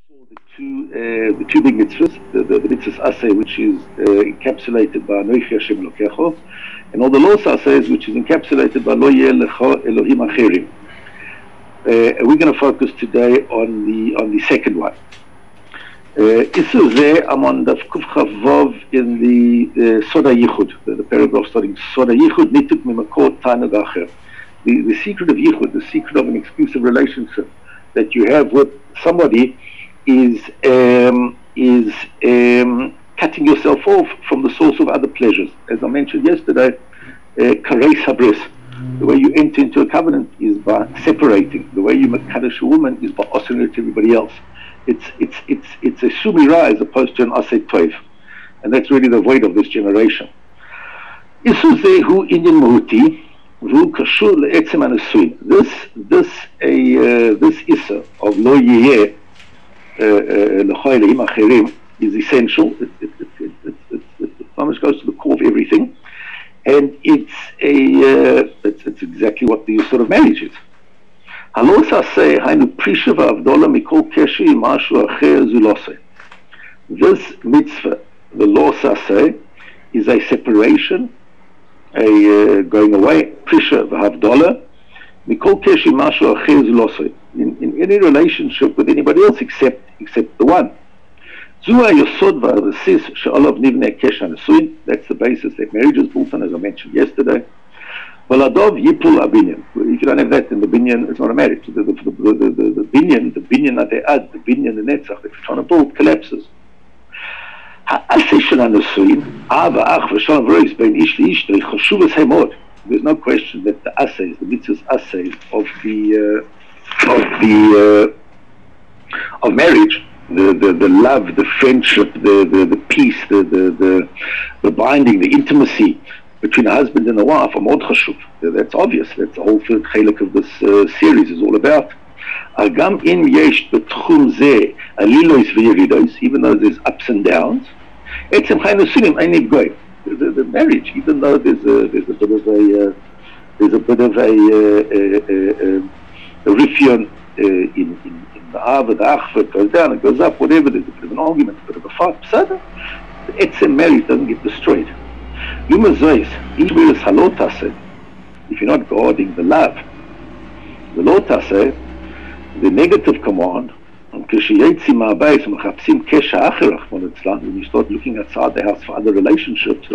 saw the two big mitzvahs, the mitzvahs aseh, which is encapsulated by Anochi Hashem Elokecho, and all the laws aseh, which is encapsulated by Lo Yeh Lecha Elohim Acherim. We're going to focus today on the second one. Isur Zeh, I'm on the Kuf Chavav in the Soda Yichud, the paragraph starting Soda Yichud Nituk Mimakor Tanug Acher. The secret of Yichud, the secret of an exclusive relationship that you have with somebody is cutting yourself off from the source of other pleasures. As I mentioned yesterday, kareis habris, the way you enter into a covenant is by separating. The way you mekadosh a woman is by offering it to everybody else. It's a shumira as opposed to an aseh toiv, and that's really the void of this generation. Isu zehu inyan mahuti v'hu kashur le'etzem hanesuin. This issa of lo yeh lecha elohim acherim is essential. It almost goes to the core of everything, and it's exactly what the sort of marriage is. Halos aseh hainu prisha v'avdola mikol keshi mashu acher zulose. This mitzvah, the law aseh, is a separation, a going away, prisha v'avdola mikol keshi mashu acher zulose, in any relationship with anybody else except the one. That's the basis that marriage is built on, as I mentioned yesterday. If you don't have that, then the binyan is not a marriage. The binyan ade'ad, the binyan the netzach that you're trying to build collapses. There's no question that the assays, the mitzvah's assays of marriage, the love, the friendship, the peace, the binding, the intimacy between a husband and a wife are mod chashuv. That's obvious. That's the whole third chelik of this series is all about. Agam in yesh betchum zeh alilos v'yeridos, even though there's ups and downs, etzem chayim nesunim ain't going. The marriage, even though there's a bit of a rifyon in the Ava, the Achva, it goes down, it goes up, whatever, there's a bit of an argument, a bit of a fight. The etzem marriage doesn't get destroyed. If you're not guarding the love, the lotase, the negative command, when you start looking outside the house for other relationships,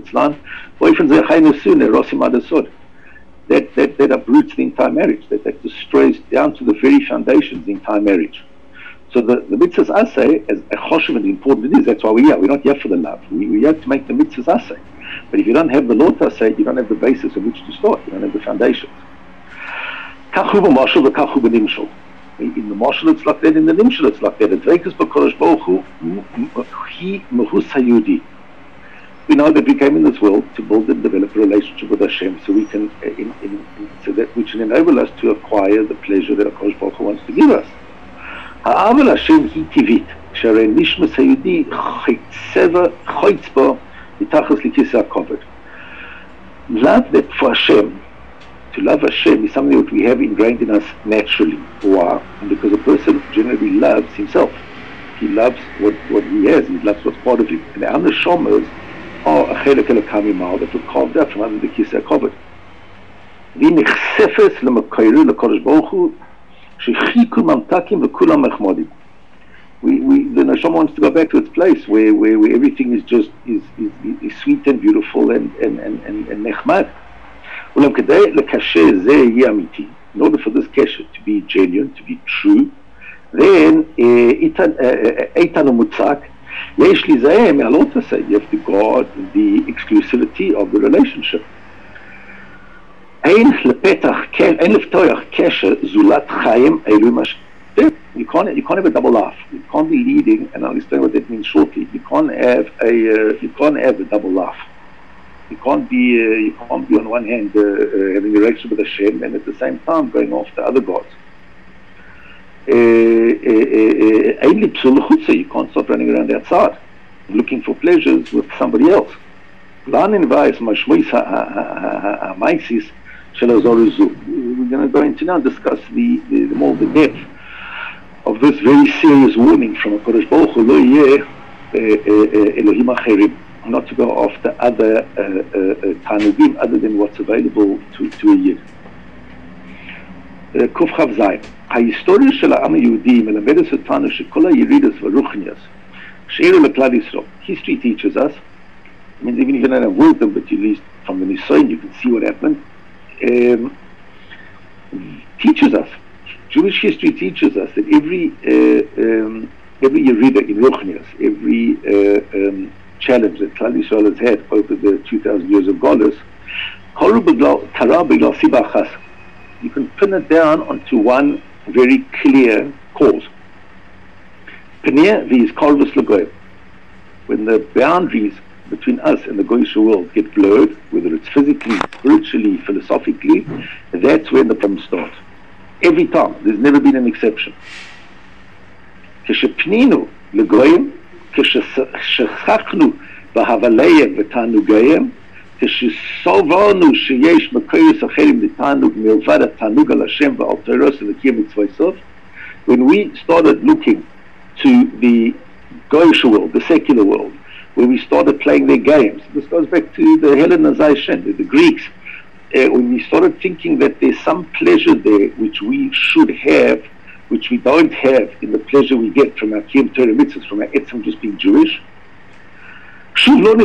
that uproots the entire marriage, that destroys down to the very foundations the entire marriage. So the mitzvahs aseh, as choshev and important it is, that's why we're here. We're not here for the love. We're here to make the mitzvahs aseh. But if you don't have the lot aseh, you don't have the basis on which to start. You don't have the foundations. In the marshal it's like that, in the nimshal it's like that. We know that we came in this world to build and develop a relationship with Hashem, so we can, so that which will enable us to acquire the pleasure that HaKadosh Baruch Hu wants to give us. Ha'aval Hashem hi tivit, sharei nishmas hayudi choytz bo mitachas likisa hakavod. Love that for Hashem, to love Hashem is something that we have ingrained in us naturally. Why? Because a person generally loves himself. He loves what he has, he loves what's part of him. And our neshamas are a chelek elokam that were carved out from under the kisa hakavod. V'nichsefes l'makayru l'kadosh baruch hu shechiku mamtakim v'kulam mechmodim. The neshama wants to go back to its place where everything is just is sweet and beautiful and nechmad. In order for this kesher to be genuine, to be true, then you have to guard the exclusivity of the relationship. You can't have a double laugh. You can't be leading, and I'll explain what that means shortly. You can't have a double laugh. You can't be on one hand having a relationship with Hashem and at the same time going after other gods. You can't stop running around outside looking for pleasures with somebody else. We're going to go into now and discuss the more the depth of this very serious warning from HaKadosh Baruch Hu, Lo yeh Elohim acherim, not to go after other tanugim other than what's available to a yid. Kuf Chav Zayin. ההיסטוריה של העם היהודי מלמדת אותנו שכל הירידות והרוחניות שאירו לכלל ישראל. History teaches us, I mean, even if you don't have wisdom, but at least from the Nisayon you can see what happened, teaches us, Jewish history teaches us that every yerida in ruchnius, every challenge that Klal Yisrael has had over the 2,000 years of Golus, you can pin it down onto one very clear cause. Penir v'is korvus l'goyim. When the boundaries between us and the Goyish world get blurred, whether it's physically, spiritually, philosophically, that's when the problems start. Every time. There's never been an exception. K'shepninu l'goyim, k'shechachnu b'havaleim v'tanugayim, כשסוברנו שיש מקורות אחרים לתענוג מלבד התענוג על השם ועל תורתו ולקיים מצוותיו, when we started looking to the Goyish world, the secular world, when we started playing their games, this goes back to the Hellenization, the Greeks, when we started thinking that there's some pleasure there which we should have, which we don't have in the pleasure we get from our Kiyum Torah mitzvahs, from our etzem just being Jewish, then we're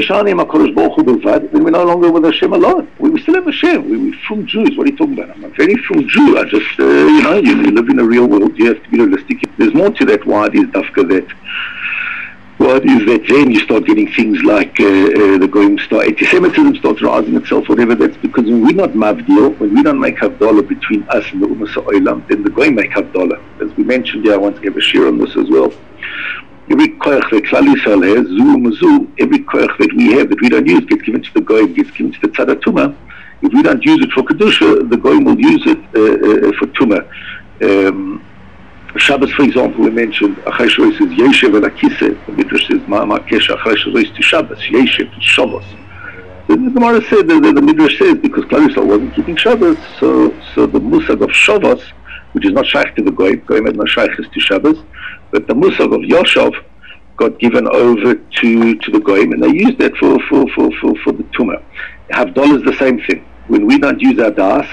no longer with Hashem alone. We still have Hashem. We're from Jews. What are you talking about? I'm a very from Jew. I just, you live in a real world. You have to be realistic. There's more to that. Why it is dafka that? Why it is that then you start getting things like the Goyim start, anti-Semitism starts rising itself, whatever. That's because when we're not mavdil, when we don't make havdalah between us and the Ummah Ha'olam, then the Goyim make havdalah. As we mentioned, I want to give a share on this as well. Every koyach that Klal Yisrael has, every koyach that we have that we don't use gets given to the Goyim, gets given to the Tzad HaTumah. If we don't use it for Kedusha, the Goyim will use it for Tumah. Shabbos, for example, we mentioned, Achai Shabbos says, Yeshev el HaKiseh. The Midrash says, Ma'amar Kesha Achai Shabbos to Shabbos, Yeshev to Shabbos. The Gemara said, the Midrash says, because Klal Yisrael wasn't keeping Shabbos, so the Musag of Shabbos, which is not shaykh to the Goyim had no shaykhs to Shabbos, but the Musag of Yoshav got given over to the Goyim, and they used that for the Tumah. Havdalah is the same thing. When we don't use our das,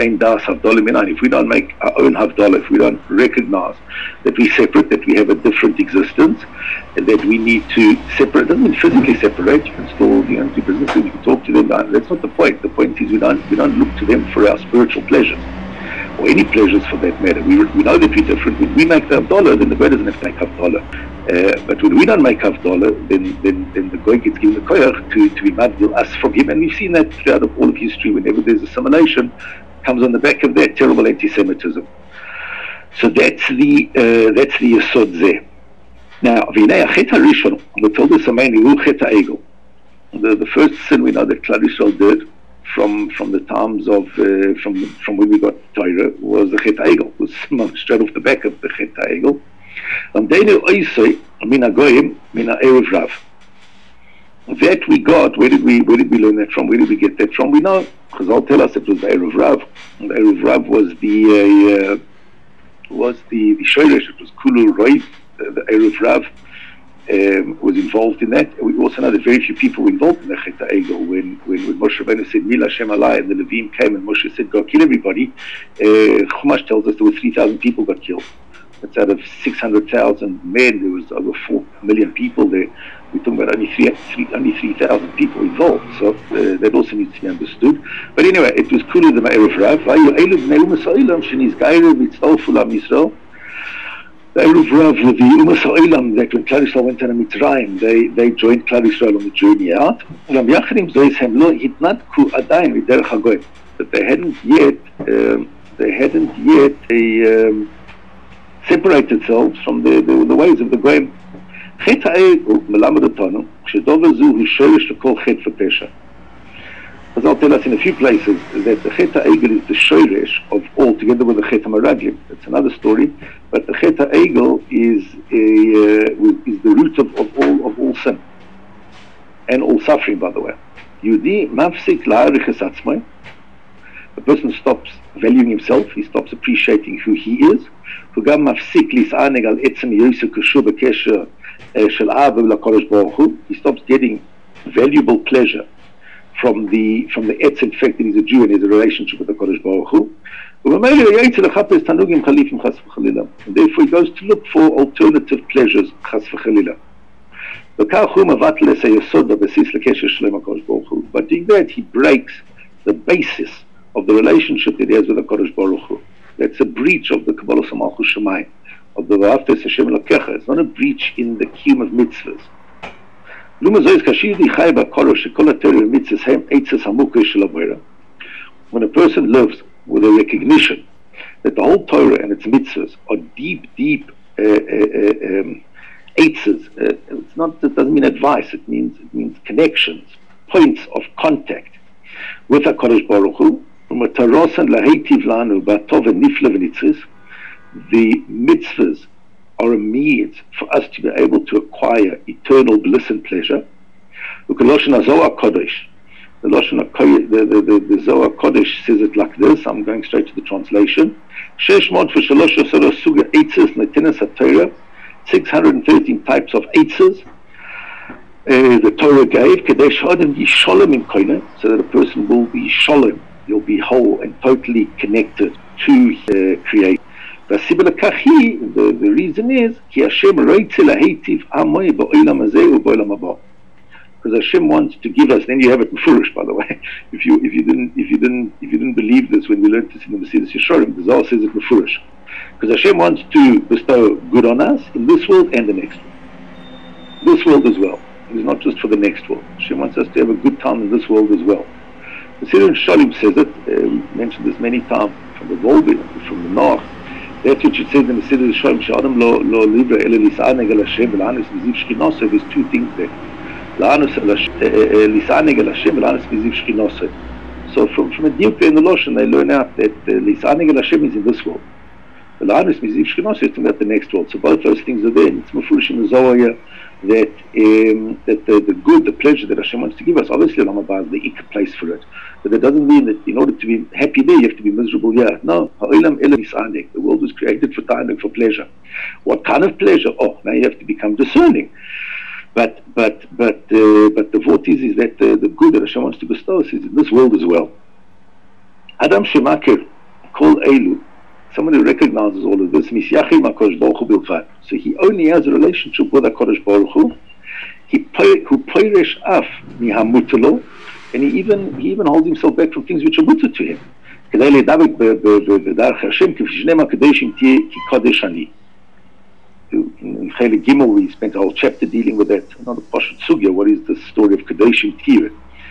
if we don't make our own Havdalah, if we don't recognize that we're separate, that we have a different existence, and that we need to separate, it doesn't mean physically separate, you can still do business, you can talk to them, that's not the point. The point is we don't look to them for our spiritual pleasures, or any pleasures for that matter. We know that we're different. When we make the Havdalah, then the Goy doesn't have to make Havdalah. But when we don't make Havdalah, then the Goy gets given the koyach to be mavdil us from him. And we've seen that throughout all of history. Whenever there's assimilation, comes on the back of that terrible anti-Semitism. So that's the yesod zeh. Now, v'nei achet harishon, we told us mainly chet ha'egel. The first sin we know that Klal Yisrael did from the times of from when we got Torah was the Chet HaEgel. It was straight off the back of the Chet HaEgel. That we got. Where did we learn that from? Where did we get that from? We know Chazal tell us it was the Erev Rav. And the Erev Rav was the Shoresh. It was Kulu Roy. The Erev Rav was involved in that. We also know that very few people were involved in the Chet HaEgel. When Moshe Rabbeinu said, Mil Hashem Alai, and the Levim came and Moshe said, go kill everybody, Chumash tells us there were 3,000 people got killed. That's out of 600,000 men. There was over 4 million people there. We're talking about only 3,000 people involved. So that also needs to be understood. But anyway, it was Kulu the Erev Rav. The Erev Rav with the Ummah Ha'olam, that when Klal Yisrael went on a Mitzrayim, they joined Klal Yisrael on the journey out. But they hadn't yet separated themselves from the ways of the Goyim. Chet HaEgel melamed otanu shedover zu hu shoresh lekol chet v'pesha. As I'll tell us in a few places that the Chet HaEgel is the shoresh of all, together with the Chet HaMaraglim. That's another story. But the Chet HaEgel is the root of all sin and all suffering, by the way. Yehudi mafsik la'arich es atzmai. The person stops valuing himself. He stops appreciating who he is. הוא גם מפסיק להתענג על עצם יוסף קשור בקשר של אב לקדוש ברוך הוא. He stops getting valuable pleasure from the עצם fact that he's a Jew and has a relationship with the Kodesh Baruch Hu. ובמילא יצא לחפש תענוגים חליפים חס וחלילה. And therefore he goes to look for alternative pleasures חס וחלילה. וכך הוא מבטל את היסוד בבסיס לקשר שלו עם הקדוש ברוך הוא. But doing that he breaks the basis of the relationship that he has with the Kodesh Baruch Hu. That's a breach of the Kabbalah Malchus Shemayim, of the V'ahavta es Hashem Elokecha. It's not a breach in the kiyum of mitzvahs. When a person lives with a recognition that the whole Torah and its mitzvahs are deep eitzes, it doesn't mean advice, it means connections, points of contact with HaKadosh Baruch Hu. The mitzvahs are a means for us to be able to acquire eternal bliss and pleasure. The Zohar Kodesh says it like this. I'm going straight to the translation. 613 types of eitzes the Torah gave, so that a person will be shalom, he'll be whole and totally connected to Creator. The reason is because Hashem wants to give us. Then you have it mefurish, by the way. If you didn't believe this when we learned this in the Mesidus Yesharim, the Zohar says it mefurish. Because Hashem wants to bestow good on us in this world and the next world. This world as well. It's not just for the next world. Hashem wants us to have a good time in this world as well. The Mesidus Yesharim says it. We mentioned this many times from the Volvi, from the North. That's what it says in the Mesidus Yesharim. She'adam lo livra ela lisa'aneg el Hashem v'la'anis v'ziv shchinoso. There's two things there. So from a deep in the Loshen, they learn out that Lisanig el Hashem is in this world. The La'anus Miziv Shchinoso is about the next world. So both those things are there. And it's mefurish in the Zohar here that the good, the pleasure that Hashem wants to give us, obviously Olam Haba is the ikka place for it. But that doesn't mean that in order to be happy there, you have to be miserable here. No, Ha'olam ela Lisanig. The world was created for ta'anug, for pleasure. What kind of pleasure? Oh, now you have to become discerning. But the vote is that the good that Hashem wants to bestow us is in this world as well. Adam Shemakir Kol Elu, someone who recognizes all of this, Misyachim HaKadosh Baruch Hu Bilvad. So he only has a relationship with HaKadosh Baruch Hu. Who poirish af mihamutalo, and he even holds himself back from things which are mutter to him. כדי לדבק בדרך השם כפי שנאמר כדי שתהיה כקודש אני. In Chelik Gimel, we spent a whole chapter dealing with that. Not a Pashut Sugya, what is the story of Kadeshim Tir?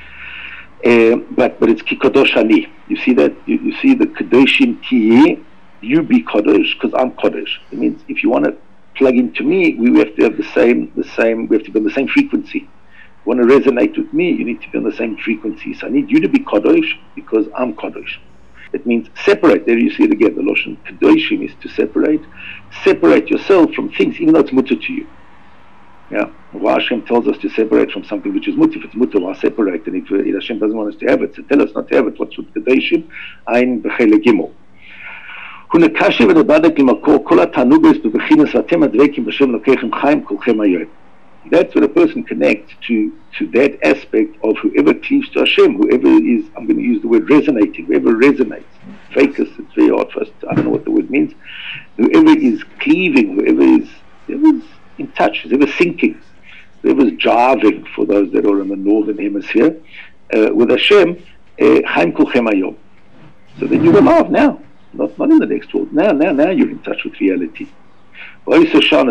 But it's Ki Kadosh Ani. You see that? You see the Kadeshim Tir, you be Kadosh, because I'm Kadosh. It means if you want to plug into me, we have to have we have to be on the same frequency. If you want to resonate with me, you need to be on the same frequency. So I need you to be Kadosh, because I'm Kadosh. It means separate. There you see it again. The Loshen Kedoshim is to separate yourself from things, even though it's mutter to you. Yeah. Why Hashem tells us to separate from something which is mutter. If it's mutter, why separate? And if Hashem doesn't want us to have it, so tell us not to have it. What's with Kedoshim? Ein b'Chelik Gimel. Hunekashe v'nebadek l'makor kol ha'tanugos b'bechinas v'atem advekim b'Hashem lokechem chaim kolchem hayom. That's when a person connects to that aspect of whoever cleaves to Hashem, whoever is, I'm going to use the word resonating, whoever resonates. Focus, it's very hard for us I don't know what the word means. Whoever is cleaving, whoever is in touch, whoever is sinking, whoever is jiving, for those that are in the northern hemisphere, with Hashem, Chaim Kulchem Hayom. So then you're alive now, not in the next world. Now you're in touch with reality. That's when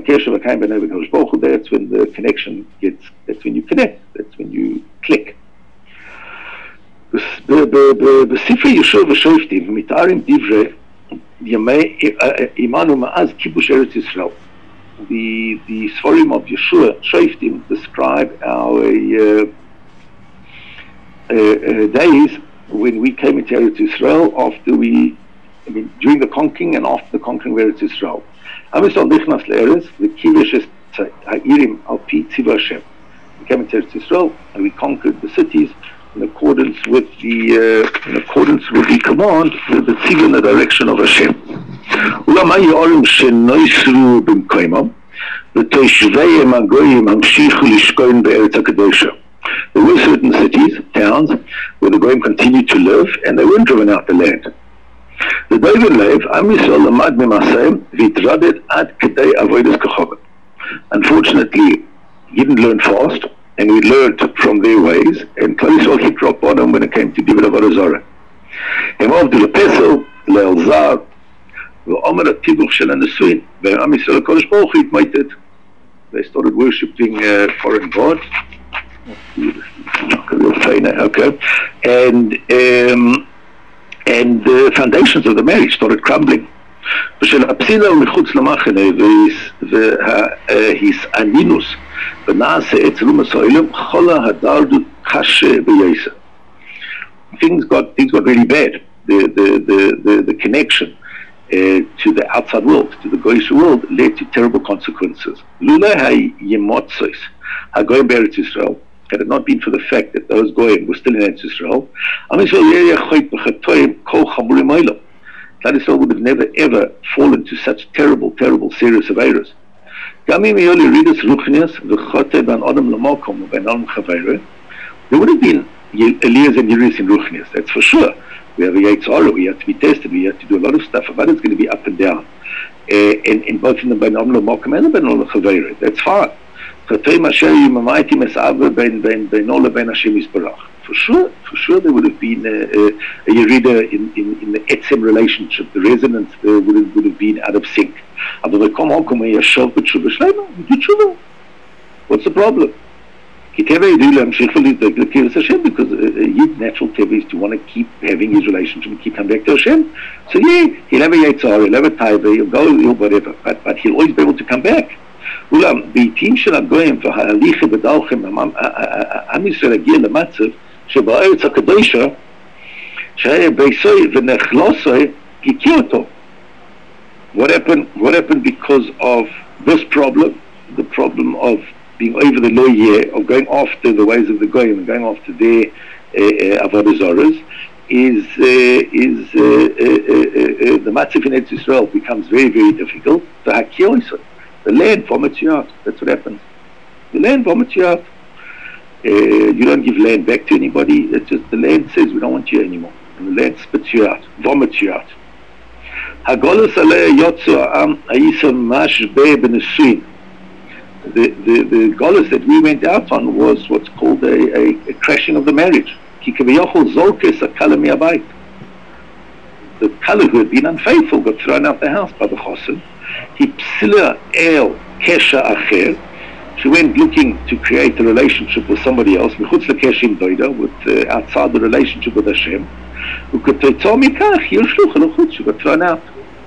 the connection that's when you connect, that's when you click. בספרי יהושע ושופטים מתארים דברי ימי עמנו מאז כיבוש ארץ ישראל. The Sforim of Yeshua Shoftim describe our days when we came into Eretz Israel during the conquering and after the conquering of Eretz Israel. We came into Eretz Israel and we conquered the cities in accordance with the command, the tzivah in the direction of Hashem. ולמה יאורים שנויסרו במקוימם, ותושביהם הגויים המשיכו לשכון בארץ הקדושה. There were certain cities, towns, where the goyim continued to live, and they weren't driven out the land. The David Lev, Am Yisrael lamad mimasayim, v'itraded ad kedei avodas kachobah. Unfortunately, he didn't learn fast, and we learned from their ways, and Klal Yisrael hit rock bottom when it came to David Avodah Zarah. He moved to the Pesel, Le'elzar, ve'omer ha'tibuch shel ha'nesuin, ve'am Yisrael HaKadosh Baruch Hu admitted. They started worshipping foreign gods. Okay, and the foundations of the marriage started crumbling. בשל הפסילה ומחוץ למחנה וההסענינוס ונעשה אצל אומות העולם כל הדרדות קשה ביסר. Things got really bad. The connection to the outside world, to the Goyish world, led to terrible consequences. Lulei hayemotzos hagoyim be'eretz Yisrael, had it not been for the fact that those goyim were still in Eretz Yisrael, Am Yisrael ye'yachot b'chatoyim kol chamurim olam. Klal Yisrael would have never ever fallen to such terrible, serious errors. Gamim yoli ridas ruchnias v'chote ban adam l'mokom v'ban adam chaveiro. There would have been Elias and Yiris in ruchnias, that's for sure. We have a Yitzhara, we have to be tested, we have to do a lot of stuff, but it's going to be up and down. And both in the ban adam l'mokom and the ban adam chaveiro, that's fine. For sure, there would have been a yerida in the etzem relationship. The resonance would have been out of sync. What's the problem? Because natural teva is to want to keep having his relationship and keep coming back to Hashem. So yeah, he'll have a yitzhar, he'll have a taiva, he'll go, whatever, but he'll always be able to come back. אולם, בעתים של הגויים וההליכה בדרכם עם ישראל הגיע למצב שבארץ הקדושה שהיה ביסוי ונחלוסוי הכיר אותו. What happened because of this problem, the problem of being over the law year, of going after the ways of the goyim and going after their avodah zarahs, is the matzav in Eretz Yisrael becomes very, very difficult. The land vomits you out. That's what happens. The land vomits you out. You don't give land back to anybody. It's just the land says we don't want you anymore. And the land spits you out, vomits you out. The golus that we went out on was what's called a crashing of the marriage. The Kala who had been unfaithful got thrown out the house by the Chosin. She went looking to create a relationship with somebody else, with outside the relationship with Hashem. She got thrown out.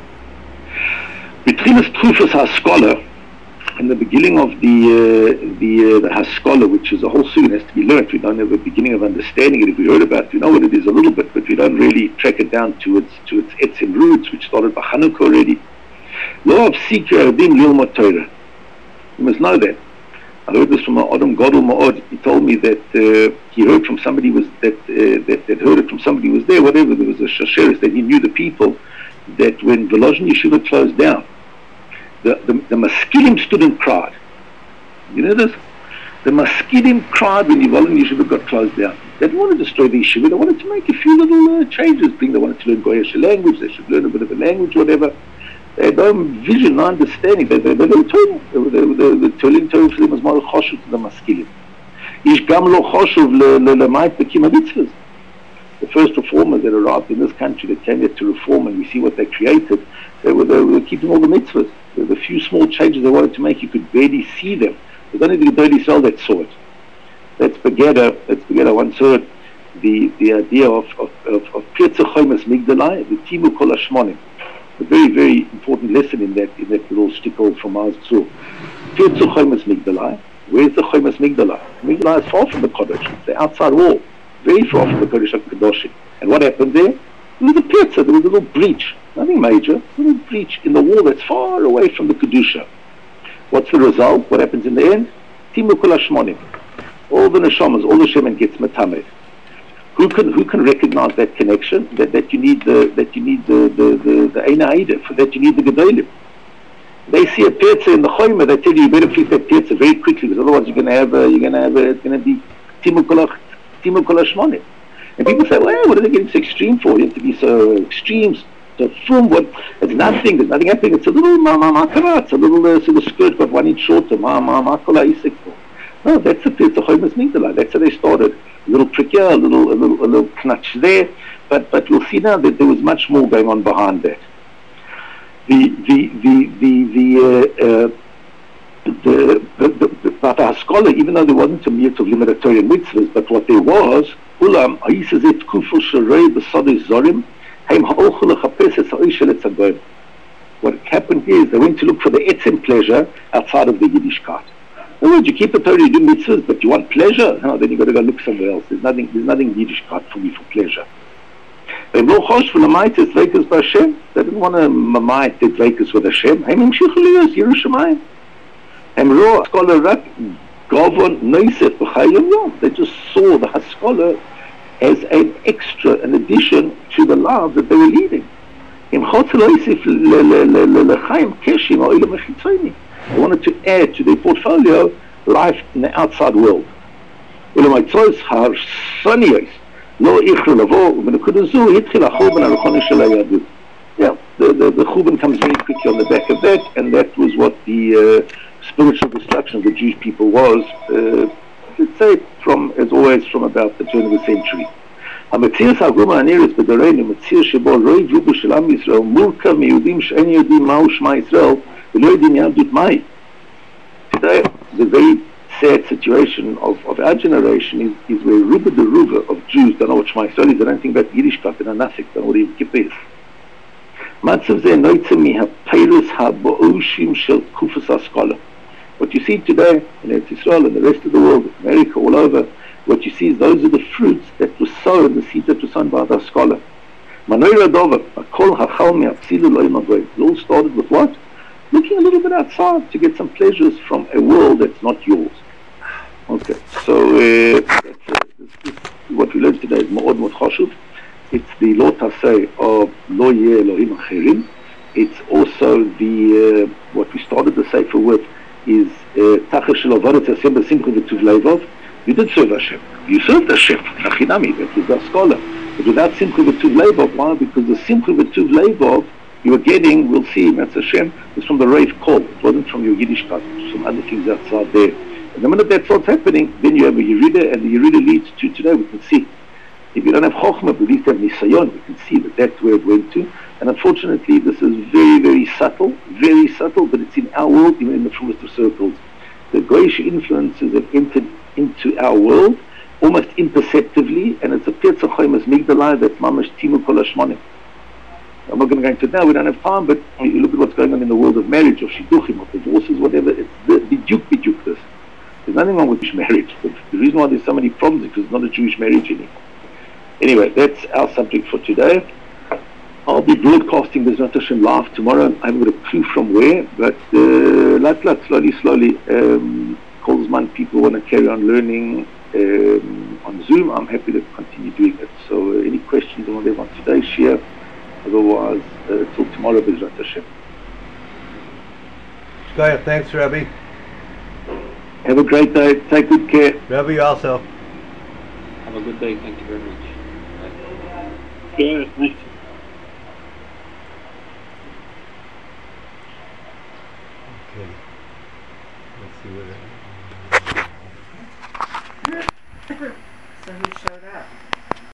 In the beginning of the Haskalah, which is a whole sugi, has to be learned. We don't have a beginning of understanding it. If we heard about it, we know what it is a little bit, but we don't really track it down to its etzim roots, which started by Hanukkah already. You must know that. I heard this from Adam Gadol Ma'od. He told me that he heard from somebody that heard it from somebody who was there. Whatever, there was a shasheris that he knew the people that when Volozhin Yeshiva closed down, the Maskilim stood and cried. You know this? The Maskilim cried when the Volozhin Yeshiva got closed down. They didn't want to destroy the yeshiva. They wanted to make a few little changes. They wanted to learn Goyish language. They should learn a bit of a language, whatever. They had no vision, no understanding. They were told. The Tolim Torah for them was more choshev to the Maskilim. Ish gam lo choshev le'mayit b'kim mitzvahs. The first reformers that arrived in this country that came here to reform, and we see what they created, they were keeping all the mitzvahs. The few small changes they wanted to make, you could barely see them. It was only the Gedolei Yisrael that saw it. That's Begeda. Once heard the idea of Pirtzei Chomes Migdalai, the Timu Kol Hashmonim. A very, very important lesson in that little shtickle from Maaz Tzur. Pirtzei Chomes Migdalai. Where's the Chomes Migdalai? Migdalai is far from the Kodesh. It's the outside wall. Very far from the Kodesh HaKadoshim. And what happened there? There was a Pirtzei, there was a little breach. Nothing major. A little breach in the wall that's far away from the Kedusha. What's the result? What happens in the end? Timu Kol Hashmonim. All the neshamas, all the shemen gets metamed. Who can recognize that connection? That you need the Ein Haida, for that you need the Gedolim. They see a pietza in the Choyma, they tell you better fix that pietza very quickly, because otherwise it's going to be Timu Kol Hashmonim. And people say, well, what are they getting so extreme for? You have to be so extreme, so firm. What? It's nothing. There's nothing happening. It's a little makara. It's a little so the skirt got 1 inch shorter. Kola isik. No, that's the pietza Choymas Migdala. That's how they started. A little trickier, a little knatch there. But we'll see now that there was much more going on behind that. But our scholar, even though there wasn't a miyut of limitatorian mitzvahs, but what there was, ulam ha'isazet kuful sharei b'sadei zorim, haim ha'olchu lechapes es ha'oishel etz hagoyim. What happened here is they went to look for the etzem pleasure outside of the Yiddishkeit. In other words, you keep the Torah, you do mitzvahs, but you want pleasure, no, then you've got to go look somewhere else. There's nothing Yiddishkeit for me for pleasure. They didn't want to mamait the dveikus with Hashem. They just saw the Haskalah as an extra, an addition to the lives that they were leading. They wanted to add to their portfolio life in the outside world. לא איכרו לבוא, ובנקודה זו התחיל החורבן הרוחני של היהדות. Yeah, the Churban comes very quickly on the back of that, and that was what the spiritual destruction of the Jewish people was, let's say, as always, from about the turn of the century. המציאות העגומה הנראית בדורנו, מציאות שבו רוב רובו של עם ישראל מורכב מיהודים שאין יודעים מהו שמע ישראל, ולא יודעים יהדות מהי. Today, the very sad situation of our generation is where Ruba the Ruva of Jews don't know what Shema Yisrael is. They don't think about Yiddishkeit, they know nothing, they don't know what Yom Kippur is. Matzav zeh noitzem miha-peirus ha-bo'oshim shel kufas haskola. What you see today in Eretz Yisrael and the rest of the world, America, all over, what you see is those are the fruits that were sown, the seeds that were sown by the Haskalah. Manoi radova, hakol hachal mi'apsilu lo yimavoy. It all started with what? Looking a little bit outside to get some pleasures from a world that's not yours. Okay, so what we learned today is Ma'od Ma'od Chashuv. It's the Lo Taseh of Lo Yeh Elohim Acherim. It's also the what we started the Sefer with is Tachar Shel Avodat Hashem B'Simcha V'Tuv Leivov. You did serve Hashem. You served Hashem. Nachinami, that was the scholar. But without Simcha V'Tuv Leivov, why? Because the Simcha V'Tuv Leivov you were getting, we'll see, that's Hashem, was from the Rav Kol. It wasn't from your Yiddishkeit. It was from other things outside there. And the minute that starts happening, then you have a Yerida, and the Yerida leads to today, we can see. If you don't have Chokhmah, but at least have Nisayon, we can see that that's where it went to. And unfortunately, this is very, very subtle, but it's in our world, even in the truest of circles. The Goyish influences have entered into our world, almost imperceptibly, and it's a Pietza Choymas Migdalai that's Mamash Timu Kol Hashmonim. I'm not going to go into it now, we don't have time, but you look at what's going on in the world of marriage, of shidduchim, of divorces, whatever, it's the biduk this. There's nothing wrong with Jewish marriage. The reason why there's so many problems is because it's not a Jewish marriage anymore. Anyway, that's our subject for today. I'll be broadcasting this Hashem live tomorrow. I haven't got a clue from where, but slowly, Kolzman people want to carry on learning on Zoom. I'm happy to continue doing it. So any questions on whatever on today's share? Otherwise, till tomorrow, B'ezrat Hashem. Shkoyach, thanks, Rabbi. Have a great day. Take good care. Rabbi, you also. Have a good day. Thank you very much. Yeah, thanks. Okay. Let's see what So who showed up?